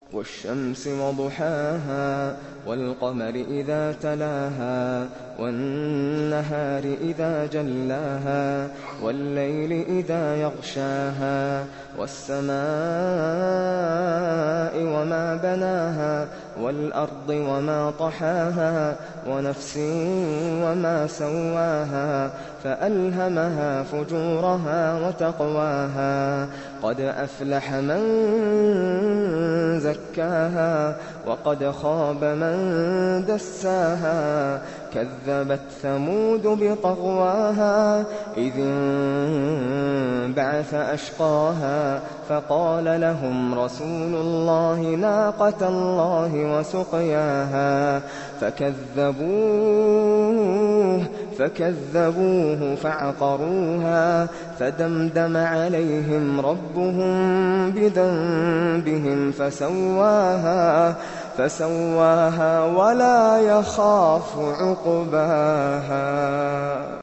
والشمس وضحاها والقمر إذا تلاها والنهار إذا جلاها والليل إذا يغشاها والسماء وما بناها والأرض وما طحاها ونفس وما سواها فألهمها فجورها وتقواها قد أفلح من زكاها وقد خاب من دساها كذبت ثمود بطغواها إذ انبعث أشقاها فقال لهم رسول الله ناقة الله وسقياها فكذبوه فعقروها فدمدم عليهم ربهم بذنبهم فسواها ولا يخاف عقباها.